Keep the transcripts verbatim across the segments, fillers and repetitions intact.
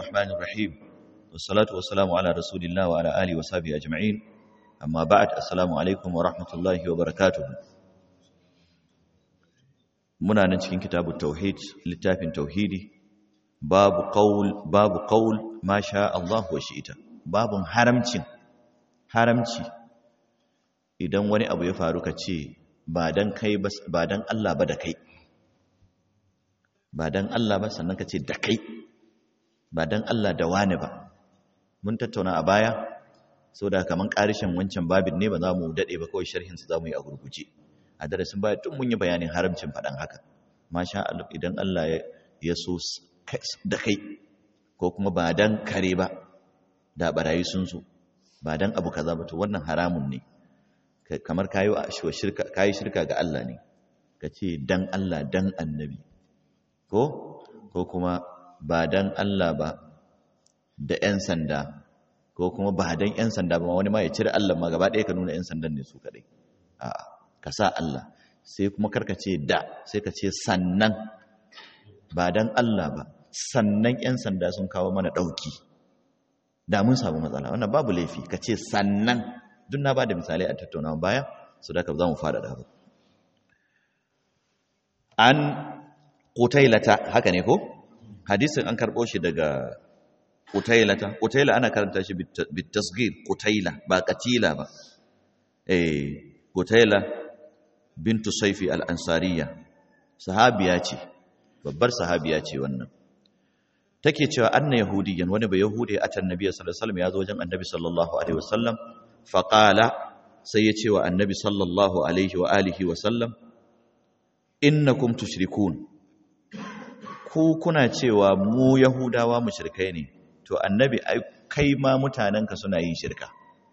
الرحمن الرحيم والصلاة والسلام على رسول الله وعلى آله وصحبه أجمعين أما بعد السلام عليكم ورحمة الله وبركاته muna nan cikin kitabut tauhid littafin tauhidi babu qaul babu qaul ma sha Allah wa shi'ita babun haramcin haramci idan wani abu ya faru ka ce ba dan kai ba dan Allah ba da kai ba dan Allah ba sannan ka ce da kai ba dan Allah da wani ba mun tattauna a baya saboda kaman karishin wancan babin ne ba za mu dade ba kawai sharhin sa zamu yi a gurguje a darasin baya tun mun yi bayanin haramcin faɗan haka masha Allah idan Allah ya so da kai ko kuma ba dan kare ba da barayi sun so ba dan abu kaza ba to wannan haramun ne kamar kayi shirka kayi shirka ga Allah ne kace dan Allah dan annabi ko ko kuma ba dan Allah ba da ƴan sanda ko kuma ba dan ƴan sanda ba wani ma ya cire Allah ma gaba ɗaya ka nuna ƴan sandan ne su kadai a'a ka sa Allah sai kuma karkace da sai ka ce sannan ba dan Allah ba sannan ƴan sanda sun kawo mana ɗauki da mun samu matsala wannan babu laifi ka ce sannan duk na ba da misalai a tattaunawa baya su da ka za mu fara da an qutailata haka ne ko hadisin an karɓo shi daga qutailata qutaila ana karanta shi bit tasghir qutaila ba qatila ba eh qutaila bintu saifi al-ansariya sahabiya ce babbar sahabiya ce wannan take cewa anna yahudiyan wani ba yahudi a tan nabiy sallallahu alaihi wasallam ya zo wajen annabi sallallahu alaihi wasallam fa qala sai ya ce wa annabi sallallahu alaihi wa alihi wasallam innakum tushrikun ku kuna cewa mu yahudawa mushrikai ne to annabi ai kai ma mutananka suna yin shirka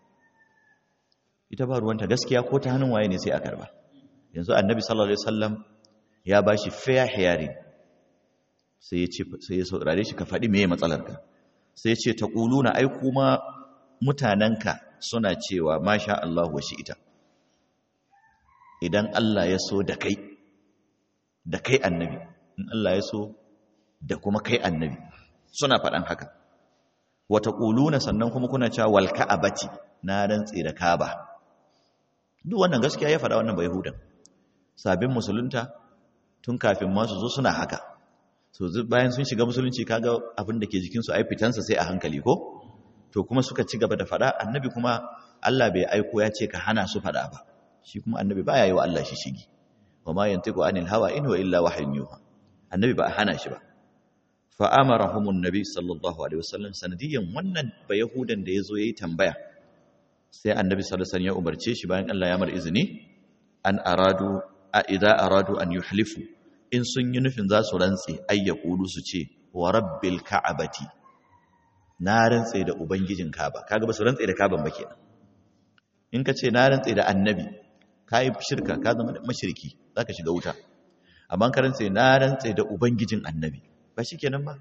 ita ba ruwanta gaskiya ko ta hannun waye ne sai a karba yanzu annabi sallallahu alaihi wasallam ya bashi fair hearing sai ya ce sai ya saurare shi ka faɗi meye matsalarka sai ya ce taquluna ai kuma mutananka suna cewa masha Allah wa shi'ita idan Allah ya so da kai da kai annabi in Allah ya so da kuma kai annabi suna faɗan haka wa taquluna sannan kuma kuna cewa wal ka'abati na rantsi da Kaaba duk wannan gaskiya ya faɗa wannan ba Yahudan sabin musulunta tun kafin ma su zo suna haka so bayan sun shiga musulunci kaga abin da ke jikinsu ai fitansa sai a hankali ko to kuma suka ci gaba da faɗa annabi kuma Allah bai aiko ya ce ka hana su faɗa ba shi kuma annabi baya yi wa Allah shi shigi wa ma yantiqu anil hawa in huwa illa wahyun yuha annabi ba a hana shi ba fa amarahumun nabi sallallahu alaihi wasallam sanadiyan wannan ba yahudan da yazo yayi tambaya sai annabi sallallahu alaihi wasallam ya umarce shi bayan Allah ya mar izini an aradu a idza aradu an yuhlifu in sun yi nufin za su rantse ay yaqulu su ce wa rabbil ka'abati na rantse da ubangijin Kaaba kaga ba su rantse da Kaaban ba kenan in ka ce na rantse da annabi kai shirka ka zama mushriki zaka shiga wuta amma ka rantse na rantse da ubangijin annabi ba shikenan ba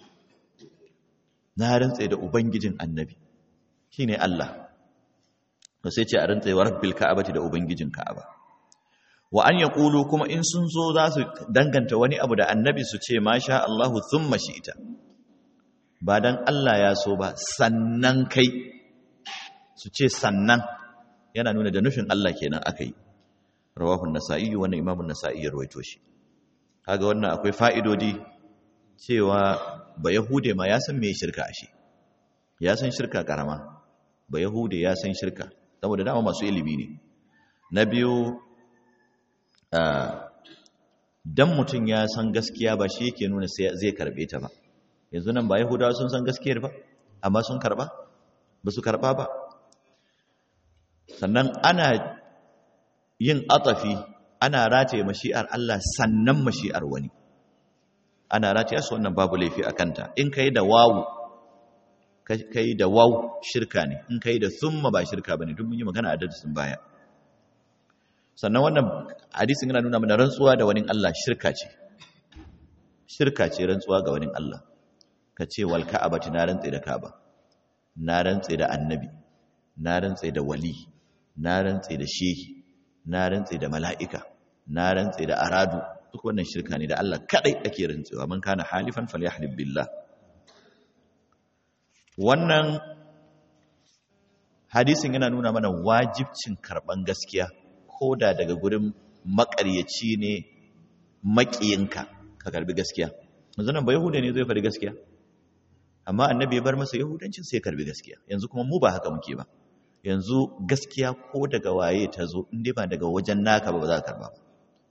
na rantse da ubangijin annabi shine Allah to sai ce a rantse wa rabbil ka'abati da ubangijin Ka'aba wa an yaqulu kuma in sun zo za su danganta wani abu da annabi su ce masha Allahu thumma shi'ita ba dan Allah ya so ba sannan kai su ce sannan yana nuna da nufin Allah kenan akai rawahu an-nasa'i wannan imamu an-nasa'i ya rawaito shi kaga wannan akwai fa'idodi cewa ba yahude ma ya san me shirka ashe ya san shirka karama ba yahude ya san shirka saboda dama masu ilimi ne na biyu dan mutum ya san gaskiya ba shi yake nuna sai zai karbe ta ba yanzu nan ba yahudawa sun san gaskiyar ba amma sun karba ba su karba ba sannan ana yin atafi ana rataye mashi'ar Allah sannan mashi'ar wani ana rataye su wannan babu laifi a kanta in kai da wawu kai da waw shirka ne in kai da thumma ba shirka bane duk mun yi magana a darasin baya sannan wannan hadisin yana nuna mana rantsuwa da wani Allah shirka ce shirka ce rantsuwa ga wani Allah ka ce wal ka'abati na rantse da Kaaba na rantse da annabi na rantse da wali na rantse da shehi na rantse da mala'ika na rantse da aradu duk wannan shirka ne da Allah kadai ake rantsewa man kana halifan falyahlib billah wannan hadisin yana nuna mana wajibcin karban gaskiya ko da daga gurin makaryaci ne makiyinka ka karbi gaskiya. Yanzu nan ba Yahuda ne zai faɗi gaskiya, amma annabi ya bar masa Yahudancin sai ya karbi gaskiya. Yanzu kuma mu ba haka muke ba. Yanzu gaskiya ko daga waye ta zo in dai ba daga wajen naka ba ba za ka karba ba.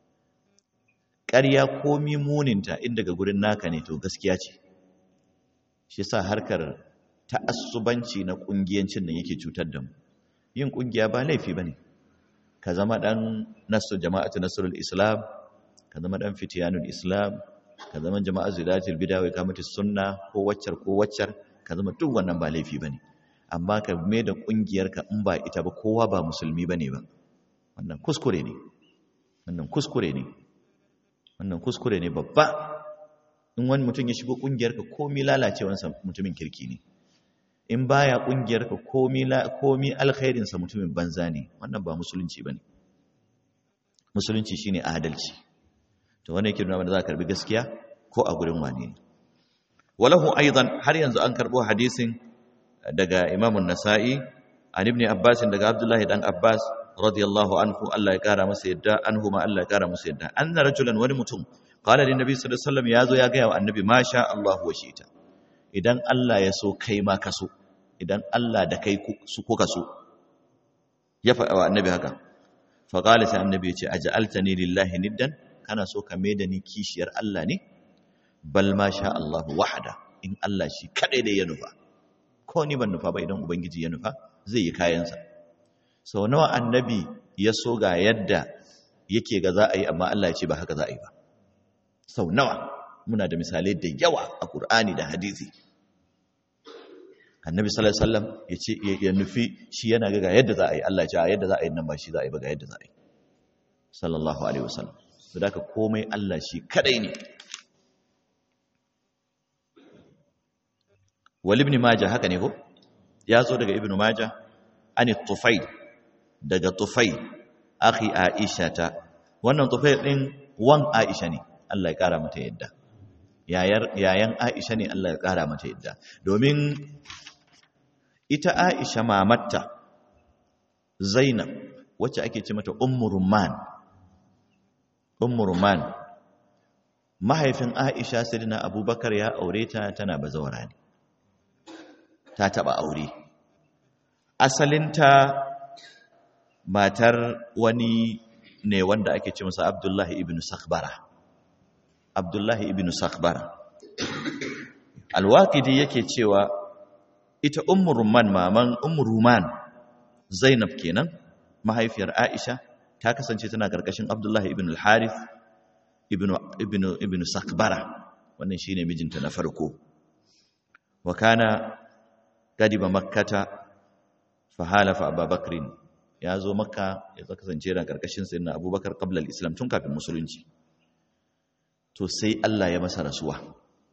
Ƙarya ko mimuninta in daga gurin naka ne to gaskiya ce. Shi yasa harkar ta'assubanci na ƙungiyancin nan yake cutar da mu. Yin ƙungiya ba laifi bane. Ka zama dan nasu jama'atu nasrul islam, ka zama dan fitiyanul islam, ka zama jama'a zidatul bid'a wa iqamatus sunna ko waccar ko waccar, ka zama duk wannan ba laifi bane. Amma ka mai da ƙungiyarka in ba ita ba kowa ba musulmi bane ba. Wannan kuskure ne. Wannan kuskure ne. Wannan kuskure ne babba. In wani mutum ya shigo ƙungiyarka komi lalacewansa mutumin kirki ne. In baya ƙungiyarka komi komi alkhairinsa mutumin banza ne. Wannan ba musulunci bane. Musulunci shine adalci. To wannan yake nuna mana za ka karbi gaskiya ko a gurin wane ne. Walahu aidan har yanzu an karbo hadisin daga Imam an-Nasa'i an Ibn Abbas daga Abdullah dan Abbas radiyallahu anhu Allah ya kara masa yadda anhuma Allah ya kara masa yadda anna rajulan wani mutum qala lin nabi sallallahu alaihi wasallam yazo ya ga wa annabi ma sha Allah wa shi'ta idan Allah ya so kai ma kaso idan Allah da kai su kuka so ya faɗa wa annabi haka fa qala sai annabi ya ce aj'altani lillahi niddan kana so ka maida ni kishiyar Allah ne bal ma sha Allah wahda in Allah shi kadai da ya nufa ko ni ban nufa ba idan ubangiji ya nufa zai yi kayansa. Sau nawa annabi ya so ga yadda yake ga za a yi amma Allah ya ce ba haka za a yi ba. Sau nawa muna da misalai da yawa a Qur'ani da hadisi. Annabi sallallahu alaihi wasallam ya ce ya nufi shi yana ga yadda za a yi Allah ya ce a yadda za a yi nan ba shi za a yi ba ga yadda za a yi. Sallallahu alaihi wasallam. Saboda komai Allah shi kadai ne. Wal ibn Majah haka ne ko? Ya zo daga Ibn Majah ani Tufayl daga Tufayl akhi Aisha ta wannan Tufayl din wan Aisha ne Allah ya kara mata yadda yayar yayan Aisha ne Allah ya kara mata yadda domin ita Aisha mamatta Zainab wacce ake ce mata Ummu Rumman Ummu Rumman mahaifin Aisha sayyidina Abubakar ya aure ta tana bazawara ne ta taba aure asalinta matar wani ne wanda ake ce masa Abdullahi ibn Sakhbara Abdullahi ibn Sakhbara Al-Waqidi yake cewa ita Ummu Rumman maman Ummu Rumman Zainab kenan mahaifiyar Aisha ta kasance tana karkashin Abdullahi ibn al-Harith ibn ibn ibn Sakhbara wannan shine mijinta na farko wa kana gadiba makkata fa halafa Abubakar ya zo makka ya kasance ran karkashin sayyidina Abubakar qabla al-islam tun kafin musulunci to sai Allah ya masa rasuwa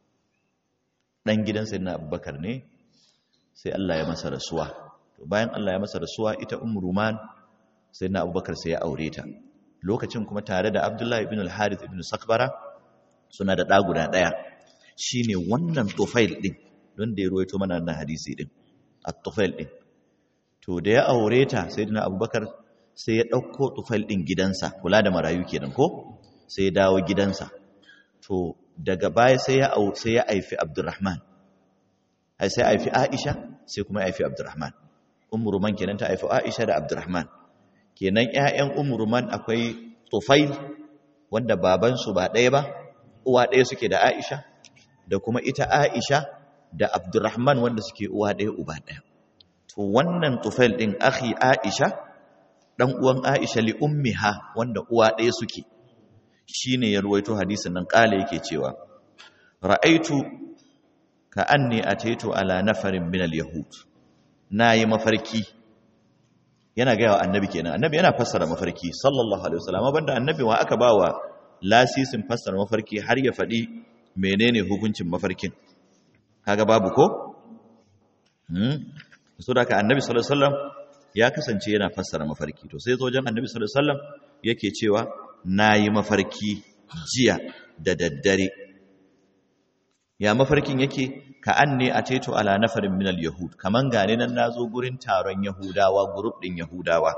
dan gidan sayyidina Abubakar ne sai Allah ya masa rasuwa to bayan Allah ya masa rasuwa ita Ummu Ruman sayyidina Abubakar sai ya aure ta lokacin kuma tare da Abdullah ibn al-Harith ibn Sakhbara suna da da guda daya shine wannan Tufail din don da ya ruwaito mana nan hadisi din at-Tufail din to da ya aure ta sayyidina Abubakar sai ya dauko Tufail din gidansa kula da marayu kenan ko sai ya dawo gidansa to daga baya sai ya sai ya aifi Abdurrahman ai sai aifi Aisha sai kuma aifi Abdurrahman Ummu Ruman kenan ta aifi Aisha da Abdurrahman kenan ƴaƴan Ummu Ruman akwai Tufail wanda baban su ba ɗaya ba uwa ɗaya suke da Aisha da kuma ita Aisha da Abdurrahman wanda suke uwa ɗaya uba ɗaya to wannan Tufail din akhi Aisha dan uwan Aisha li ummiha wanda uwa ɗaya suke shine ya ruwaito hadisin nan kale yake cewa ra'aitu ka anni ataitu ala nafarin min al-yahud nayi mafarki yana ga wa annabi kenan annabi yana fassara mafarki sallallahu alaihi wasallam banda annabi wa aka bawa lasisin fassara mafarki har ya faɗi menene hukuncin mafarkin kaga babu ko hmm so da ka annabi sallallahu alaihi wasallam ya kasance yana fassara mafarki to sai zojen annabi sallallahu alaihi wasallam yake cewa nayi mafarki jiya da daddare ya mafarkin yake ka anni ataitu ala nafarin min al-yahud kaman gane nan nazo gurin taron yahudawa group din yahudawa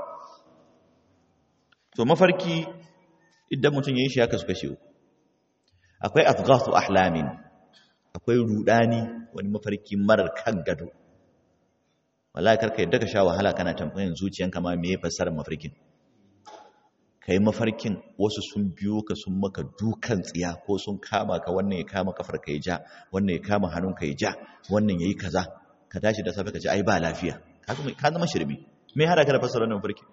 to mafarki idan mutun yayin shi haka suka shi akwai afghathu ahlamin akwai rudani wani mafarki marar kan gado wallahi karka yadda ka sha wahala kana tambayan zuciyanka ma me fassarar mafarkin kai mafarkin wasu sun biyo ka sun maka dukan tsiya ko sun kama ka wannan ya kama kafar ka ya ja wannan ya kama hannun ka ya ja wannan yayi kaza ka tashi da safe ka ce ai ba lafiya ka zama shirme me hada ka da fassarar wannan mafarkin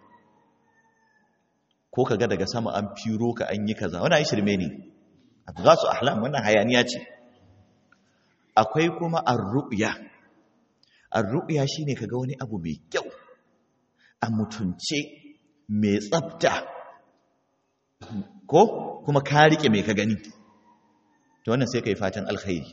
ko kaga daga sama an firo ka an yi kaza wannan ai shirme ne abghasu ahlam wannan hayaniya ce akwai kuma ar-ru'ya ar-ru'ya shine kaga wani abu mai kyau a mutunce mai tsafta ko kuma ka rike mai ka gani to wannan sai kai fatan alkhairi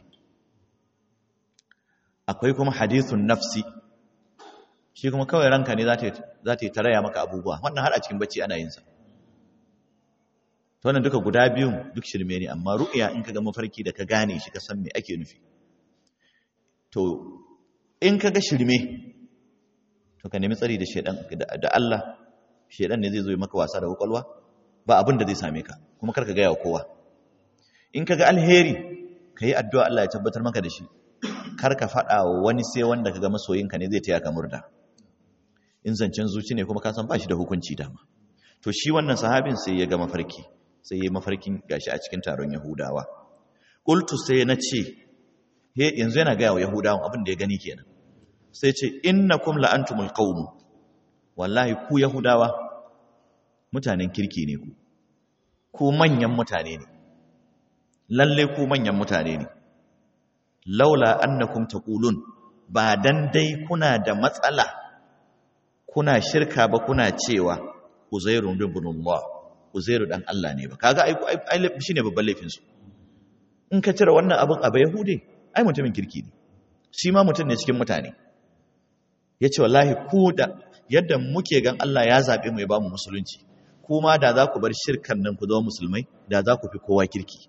akwai kuma hadithun nafsi shi kuma kawai ranka ne za ta za ta taraya maka abubuwa wannan har a cikin bacci ana yin sa to wannan duka guda biyun duk shirme ne amma ru'ya in kaga mafarki da ka gane shi ka san me ake nufi to in kaga shirme to ka nemi tsari da shedan da Allah shedan ne zai zo maka wasa da kwakwalwa ba abin da zai same ka kuma karka ga yawa kowa in kaga alheri kai addu'a Allah ya tabbatar maka da shi karka fada wa wani sai wanda kaga masoyinka ne zai taya ka murda in zancen zuci ne kuma ka san ba shi da hukunci dama to shi wannan sahabin sai ya ga mafarki sai ya mafarkin gashi a cikin taron Yahudawa qultu sai na ce he yanzu yana ga Yahudawan abin da ya gani kenan sai ce innakum la antumul qaum wallahi ku Yahudawa mutanen kirki ne ku ku manyan mutane ne lalle ku manyan mutane ne laula annakum taqulun ba dan dai kuna da matsala kuna shirka ba kuna cewa uzairu ibnullah uzairu dan Allah ne ba kaga ai ai shine babban laifin su in ka cire wannan abin a Yahude ai mutumin kirki ne shi ma mutum ne cikin mutane yace wallahi ku da yadda muke gan Allah ya zabe mu ya ba mu musulunci kuma da za ku bar shirkan nan ku zama musulmai da za ku fi kowa kirki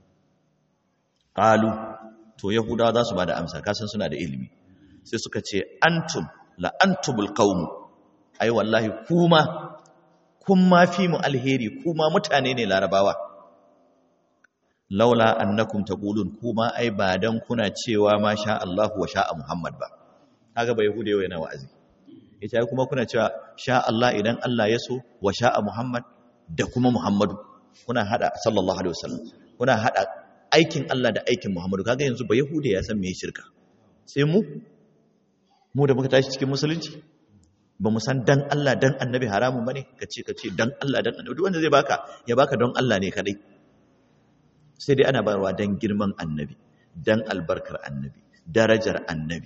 qalu to yahudawa za su bada amsa kasan suna da ilimi sai suka ce antum la antumul qaum ai wallahi kuma kun ma fi mu alheri kuma mutane ne larabawa laula annakum taqulun kuma ai ba dan kuna cewa ma sha Allah wa sha Muhammad ba kaga ba yahudawa yana wa'azi ita kuma kuna cewa sha Allah idan Allah ya so wa sha'a Muhammad da kuma Muhammadu kuna hada sallallahu alaihi wasallam kuna hada aikin Allah da aikin Muhammadu kaga yanzu ba yahude ya san me shirka sai mu mu da muka tashi cikin musulunci ba mu san dan Allah dan annabi haramun bane kace kace dan Allah dan annabi duk wanda zai baka ya baka don Allah ne kadai sai dai ana bayarwa dan girman annabi dan albarkar annabi darajar annabi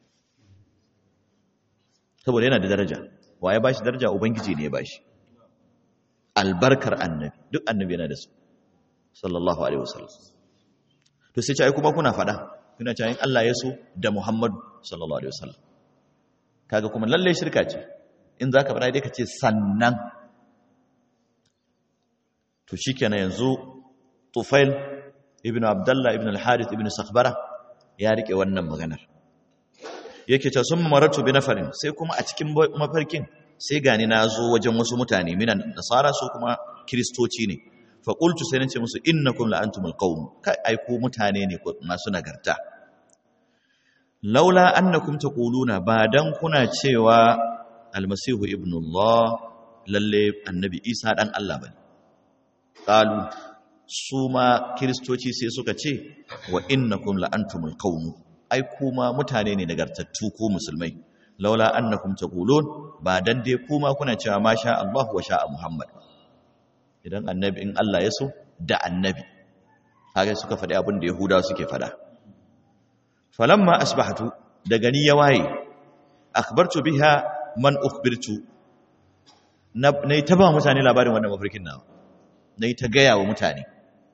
saboda yana da daraja wa ya bashi daraja ubangiji ne ya bashi albarkar annabi duk annabi yana da su sallallahu alaihi wasallam to sai ce ai kuma kuna fada kuna cewa in Allah ya so da Muhammadu sallallahu alaihi wasallam kaga kuma lalle shirka ce in zaka fada dai ka ce sannan to shikenan yanzu Tufail ibn Abdullah ibn al-Harith ibn Sakhbara ya rike wannan maganar yake ta sun maratu bi nafarin sai kuma a cikin mafarkin sai gani na zo wajen wasu mutane minan nasara su kuma kristoci ne fa qultu sai nace musu innakum la antumul qaum kai ai ku mutane ne masu nagarta laula annakum taquluna ba dan kuna cewa almasihu ibnullah lalle annabi isa dan Allah bane qalu su ma kristoci sai suka ce wa innakum la antumul qaum ai kuma mutane ne nagartattu ko musulmai laula annakum taqulun ba dan dai kuma kuna cewa ma sha Allah wa sha Muhammad idan annabi in Allah ya so da annabi haka suka faɗi abin da yahudawa suke faɗa falamma asbahtu da gani ya waye akhbartu biha man ukhbirtu nayi ta ba mutane labarin wannan mafarkin nawa nayi ta gaya wa mutane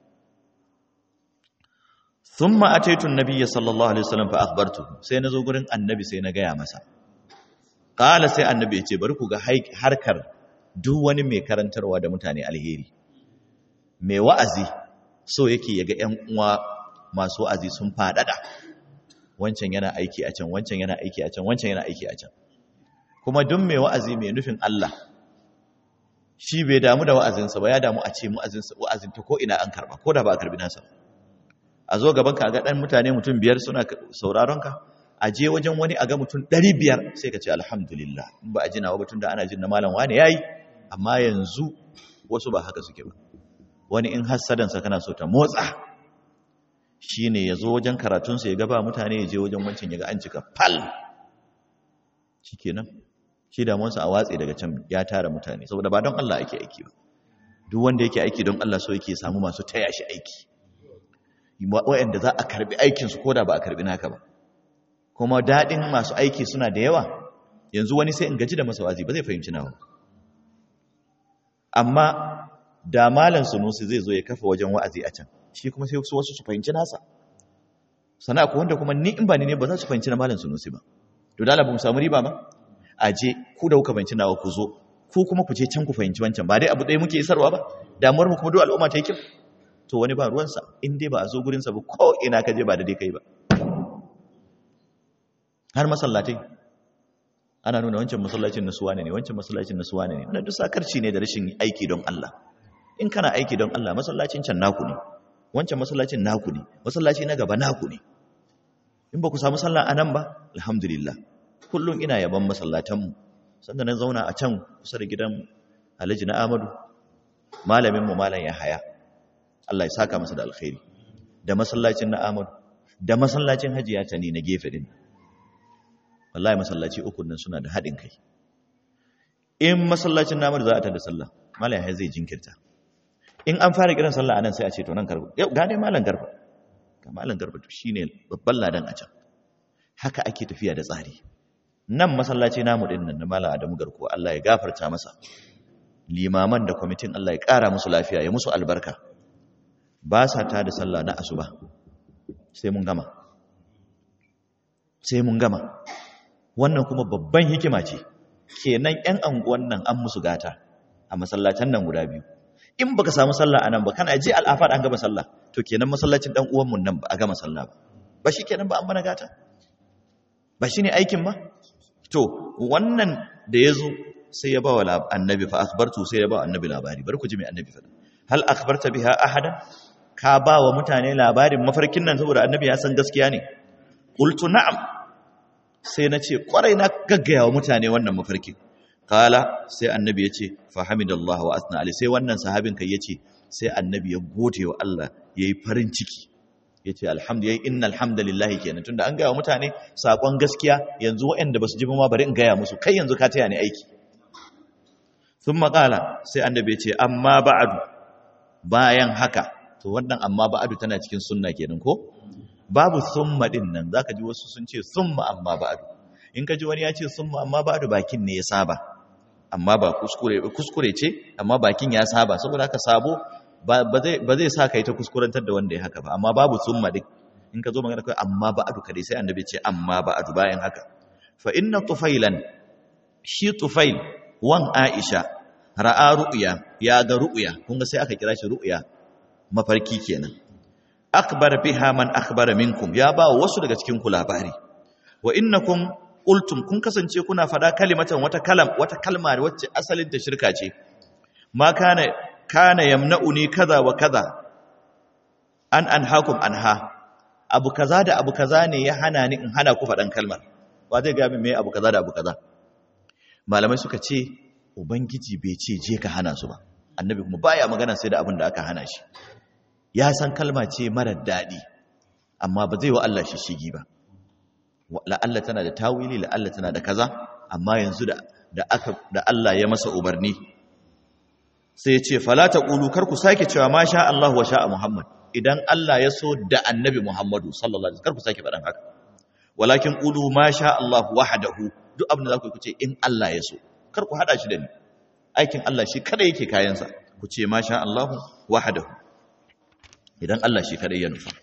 thumma ataitu an-nabiyya sallallahu alaihi wasallam fa akhbartuhu sai nazo gurin annabi sai na gaya masa qala sai annabi ya ce bari ku ga harkar duk wani mai karantarwa da mutane alheri mai wa'azi so yake yaga ƴan uwa masu wa'azi sun fadada wancan yana aiki a can wancan yana aiki a can wancan yana aiki a can kuma duk mai wa'azi mai nufin Allah shi bai damu da wa'azinsa ba ya damu a ce wa'azin ta ko ina an karba ko da ba a karbi nasa a zo gaban ka ga dan mutane mutum biyar suna sauraron ka a je wajen wani a ga mutum ɗari biyar sai ka ce alhamdulillah in ba a jina wa batun da ana jin na malam wani yayi amma yanzu wasu ba haka suke ba wani in hassadansa kana so ta motsa shine ya zo wajen karatunsa ya gaba mutane ya je wajen wancan ya ga an cika fal shikenan shi damuwarsa a watsi daga can ya tara mutane saboda ba don Allah ake aiki ba duk wanda yake aiki don Allah so yake samu masu taya shi aiki waɗanda za a karbi aikinsu ko da ba a karbi naka ba kuma daɗin masu aiki suna da yawa yanzu wani sai in gaji da masa wazi ba zai fahimci nawa amma da malam Sunusi zai zo ya kafa wajen wa'azi a can shi kuma sai wasu su fahimci nasa sana ko wanda kuma ni in ba ni ne ba za su fahimci na malam Sunusi ba to da Allah ba mu samu riba ba aje ku da kuka fahimci nawa ku zo ku kuma ku je can ku fahimci wancan ba dai abu ɗaya muke isarwa ba damuwar mu kuma duk al'umma ta yi kyau to wani ba ruwansa in dai ba a zo gurinsa ba ko ina ka je ba da dai kai ba har masallatai ana nuna wancan masallacin nasuwa ne wancan masallacin nasuwa ne wannan duk sakarci ne da rashin aiki don Allah in kana aiki don Allah masallacin can naku ne wancan masallacin naku ne masallaci na gaba naku ne in ba ku samu sallah anan ba alhamdulillah kullum ina yaban masallatanmu sanda na zauna a can kusa da gidan Alhaji na Ahmadu malamin mu malam Yahaya Allah ya saka masa da alkhairi da masallacin na Ahmadu da masallacin Hajiya Tani na gefe din wallahi masallaci uku nan suna da hadin kai in masallacin na Ahmadu za a tada sallah malam Yahaya zai jinkirta in an fara kiran sallah anan sai a ce to nan karbu yau ga dai malam Garba ga malam Garba to shine babban ladan a can haka ake tafiya da tsari nan masallaci namu din nan na malam Adamu Garko Allah ya gafarta masa limaman da kwamitin Allah ya kara musu lafiya ya musu albarka ba sa ta da sallah na asuba sai mun gama sai mun gama wannan kuma babban hikima ce kenan ƴan anguwan nan an musu gata a masallacin nan guda biyu in baka samu sallah anan ba kana je al'afar an gama sallah to kenan masallacin dan uwan mun nan ba a gama sallah ba ba shi kenan ba an bana gata ba shine aikin ma to wannan da yazo sai ya ba wa annabi fa akhbartu sai ya ba annabi labari bar ku ji mai annabi fa hal akhbarta biha ahadan ka ba wa mutane labarin mafarkin nan saboda annabi ya san gaskiya ne qultu na'am sai na ce kwarai na gaggaya wa mutane wannan mafarkin kala sai annabi ya ce fa hamidallahu wa asna ali sai wannan sahabin kai yace sai annabi ya gode wa Allah yayi farin ciki yace alhamdulillah innal hamdalillahi kenan tunda an gaya wa mutane sakon gaskiya yanzu waɗanda basu ji ba ma bari in gaya musu kai yanzu ka taya ni aiki thumma qala sai annabi ya ce amma ba'du bayan haka to wannan amma ba'du tana cikin sunna kenan ko babu summa din nan zaka ji wasu sun ce summa amma ba'du in ka ji wani ya ce summa amma ba'du bakin ne ya saba amma ba kuskure kuskure ce amma bakin ya saba saboda haka sabo ba zai ba zai sa kai ta kuskurantar da wanda ya haka ba amma babu summa din in ka zo magana kai amma ba'du kadai sai annabi ce amma ba'du bayan haka fa inna tufailan shi tufail wan aisha ra'a ru'ya ya ga ru'ya kun ga sai aka kira shi ru'ya mafarki kenan akbar biha man akhbara minkum ya ba wasu daga cikin ku labari wa innakum qultum kun kasance kuna fada kalimatan wata kalam wata kalma wacce asalin ta shirka ce ma kana kana yamna'uni kaza wa kaza an anhaakum anha abu kaza da abu kaza ne ya hana ni in hana ku fadan kalmar wa zai ga min me abu kaza da abu kaza malamai suka ce ubangiji bai ce je ka hana su ba annabi kuma baya magana sai da abin da aka hana shi ya san kalma ce marar daɗi amma ba zai wa Allah shi shigi ba la'alla tana da tawili la'alla tana da kaza amma yanzu da da aka da Allah ya masa umarni sai ya ce fala taqulu kar ku sake cewa ma sha Allah wa sha Muhammad idan Allah ya so da annabi Muhammadu sallallahu alaihi wasallam kar ku sake faɗan haka walakin qulu ma sha Allah wahdahu duk abin da za ku ce in Allah ya so kar ku hada shi da ni aikin Allah shi kada yake kayansa ku ce ma sha Allah wahdahu idan Allah shi kadai ya nufa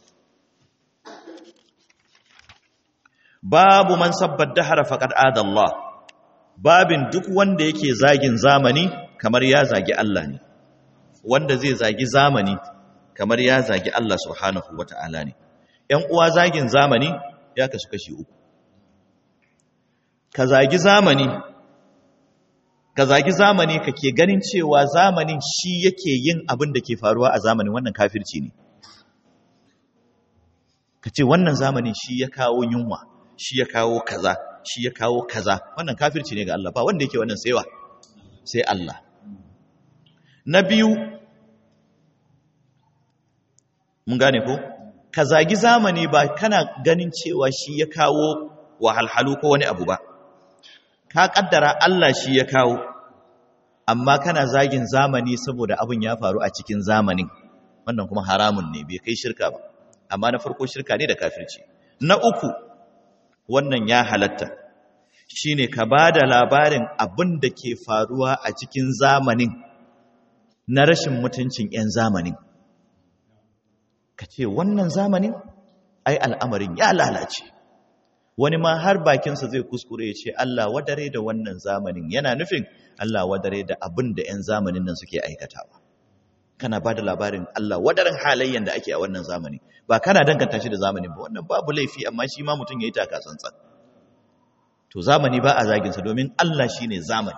babu man sabbar dahara faqad ada Allah babin duk wanda yake zagin zamani kamar ya zagi Allah ne wanda zai zagi zamani kamar ya zagi Allah subhanahu wataala ne ƴan uwa zagin zamani ya kasu kashi uku. Ka zagi zamani, ka zagi zamani kake ganin cewa zamanin shi yake yin abin da ke faruwa a zamanin, wannan kafirci ne. Ka ce wannan zamanin shi ya kawo yunwa, shi ya kawo kaza, shi ya kawo kaza, wannan kafirci ne ga Allah, ba wanda yake wannan saiwa sai Allah. Na biyu, mun gane ko? Ka zagi zamani ba kana ganin cewa shi ya kawo wahalhalu ko wani abu ba. Ka kaddara Allah shi ya kawo, amma kana zagin zamani saboda abin ya faru a cikin zamanin. Wannan kuma haramun ne, bai kai shirka ba. Amma na farko shirka ne da kafirci. Na uku, wannan ya halatta, shine ka ba da labarin abin da ke faruwa a cikin zamanin na rashin mutuncin 'yan zamanin. Ka ce wannan zamanin ai al'amarin ya lalace. Wani ma har bakinsa zai kuskure ya ce Allah wadare da wannan zamanin, yana nufin Allah wadare da abin da 'yan zamanin nan suke aikatawa. Kana ba da labarin Allah wadaren halayyan da ake a wannan zamani, ba kana danganta shi da zamanin ba, wannan babu laifi, amma shi ma mutum ya yi taka tsantsan. To zamani ba a zaginsa domin Allah shi ne zamani.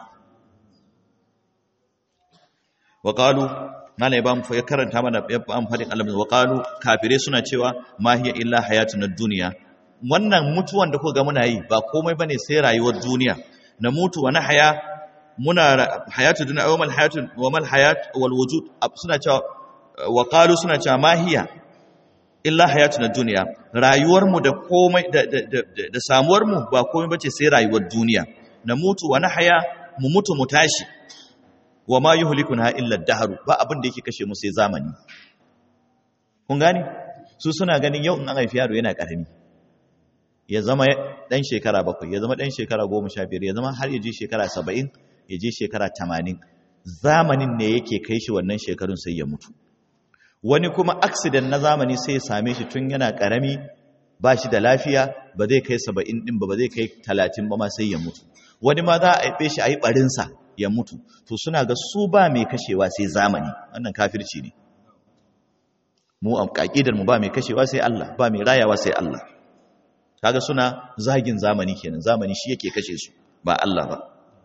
Wa qalu malai ba mu ya karanta mana ya ba mu fadin Allah, wa qalu kafirai suna cewa ma hiya illa hayatun dunya, wannan mutuwan da kuka ga muna yi ba komai bane sai rayuwar duniya. Na mutu wa na haya, muna hayatu dunya wa mal hayatu wa mal hayat wal wujud, suna cewa wa qalu suna cewa ma hiya illa hayatun dunya, rayuwar mu da komai da da, da, da samuwar mu ba komai bace sai rayuwar duniya. Na mutu wa na haya, mu mutu mu tashi, wa ma yuhlikuna illa ad-dahr, ba abin da yake kashe mu sai zamani. Kun gani? Su suna ganin yau in an haifi yaro yana karami, ya zama dan shekara bakwai, ya zama dan shekara goma sha biyar, ya zama har ya je shekara saba'in, ya je shekara tamanin, zamanin ne yake kai shi wannan shekarun sai ya mutu. Wani kuma accident na zamani sai ya same shi tun yana karami, ba shi da lafiya, ba zai kai saba'in din ba, ba zai kai talatin ba ma sai ya mutu. Wani ma za a haife shi a yi barinsa ya mutu. To suna ga su ba mai kashewa sai zamani, wannan kafirci ne. Mu a ƙaƙidar mu ba mai kashewa sai Allah, ba mai rayawa sai Allah. Kaga suna zagin zamani kenan, zamani shi yake kashe su ba Allah ba.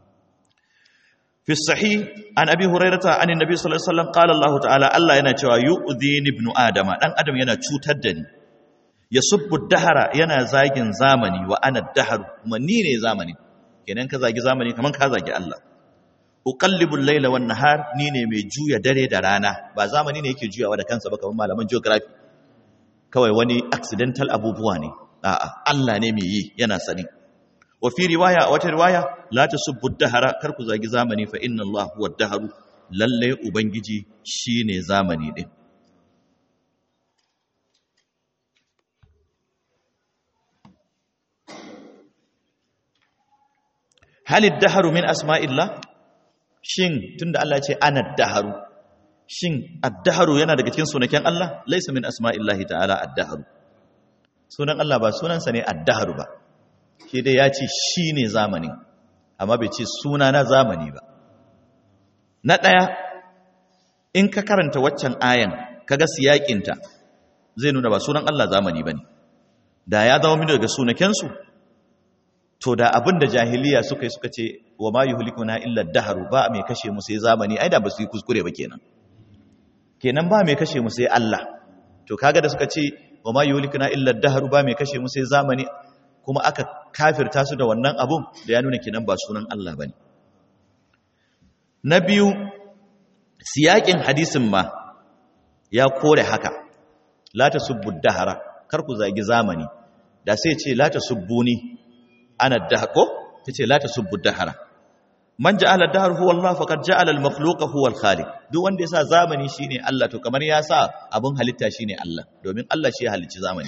Fi sahih an Abi Hurairata an Annabi sallallahu alaihi wasallam qala Allah ta'ala, Allah yana cewa yu'dhini ibnu adama, dan adam yana cutar da ni. Yasubbu dahara, yana zagin zamani, wa ana daharu, kuma ni ne zamani. Kenan ka zagi zamani kaman ka zagi Allah. Uqallibu al-layla wan nahar, ni ne mai juya dare da rana, ba zamani ne yake juyawa da kansa ba kamar malaman geography. Kawai wani accidental abubuwa ne. A'a, Allah ne mai yi, yana sani. Wa fi riwaya, wata riwaya, la tasubbu ad-dahara, kar ku zagi zamani, fa inna Allah huwa ad-daharu, lalle ubangiji shine zamani din. Hal ad-daharu min asma'illah? Shin tunda Allah ya ce ana ad-daharu, shin ad-daharu yana daga cikin sunaken Allah? Laysa min asma'illahi ta'ala ad-daharu. Sunan Allah ba sunansa ne ad-daharu ba. Shi dai ya ce shi ne zamani, amma bai ce suna na zamani ba. Na ɗaya, in ka karanta waccan ayan kaga siyakinta, zai nuna ba sunan Allah zamani ba ne. Da ya zama mini daga sunakensu, to da abin da jahiliya suka yi suka ce wa ma yuhlikuna illa ad-daharu, ba mai kashe mu sai zamani, ai da ba su yi kuskure ba kenan. Kenan ba mai kashe mu sai Allah. To kaga da suka ce wa ma yuhlikuna illa ad-daharu, ba mai kashe mu sai zamani, kuma aka kafirta su da wannan abun, da ya nuna kenan ba sunan Allah bane. Na biyu, siyakin hadisin ma ya kore haka. La tasubbu ad-dahara, kar ku zagi zamani. Da sai ce la tasubbuni ana ad-dahr, ko tace la tasubbu ad-dahara. Man ja'ala ad-dahr huwa Allah faqad ja'ala al-makhluqa huwa al-khaliq. Duk wanda yasa zamani shine Allah, to kamar ya sa abun halitta shine Allah, domin Allah shi ya halicci zamani.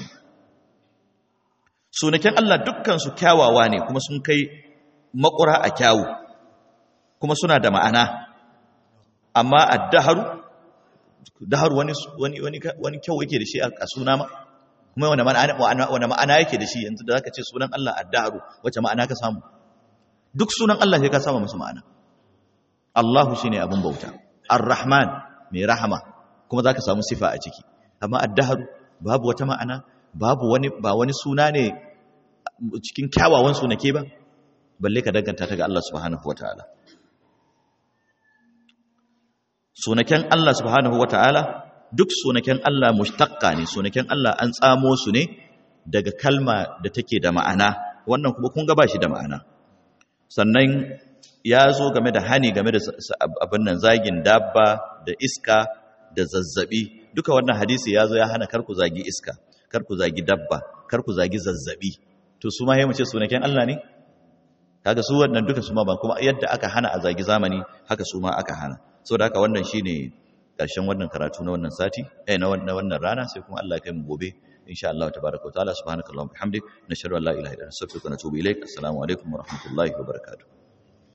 Sunaken Allah dukkansu kyawawa ne, kuma sun kai makura a kyawu, kuma suna da ma'ana. Amma ad-daharu, daharu wani wani wani wani kyau yake da shi a suna ma, kuma wani ma'ana wani ma'ana yake da shi. Yanzu da zaka ce sunan Allah ad-daharu, wace ma'ana ka samu? Duk sunan Allah sai ka samu masa ma'ana. Allahu shine abun bauta, Ar-Rahman mai rahama, kuma zaka samu sifa a ciki. Amma ad-daharu babu wata ma'ana, babu wani, ba wani suna ne cikin kyawawan sunake ba balle ka danganta ta ga Allah subhanahu wataala sunaken Allah subhanahu wataala duk sunaken Allah mushtaqqa ne sunaken Allah an tsamo su ne daga kalma da take da ma'ana wannan kuma kun ga ba shi da ma'ana sannan ya zo game da hani game da abin nan zagin dabba da iska da zazzabi duka wannan hadisi ya zo ya hana karku zagi iska karku zagi dabba karku zagi zazzabi to su ma yayin mu ce sunaken Allah ne kaga su wannan duka su ma ba kuma yadda aka hana a zagi zamani haka su ma aka hana saboda haka wannan shine karshen wannan karatu na wannan sati eh na wannan rana sai kuma Allah ya kai mu gobe insha Allah tabaaraka wa ta'ala subhanakallahumma bihamdik nashhadu an la ilaha illa anta astaghfiruka wa atubu ilaik assalamu alaikum wa rahmatullahi wa barakatuh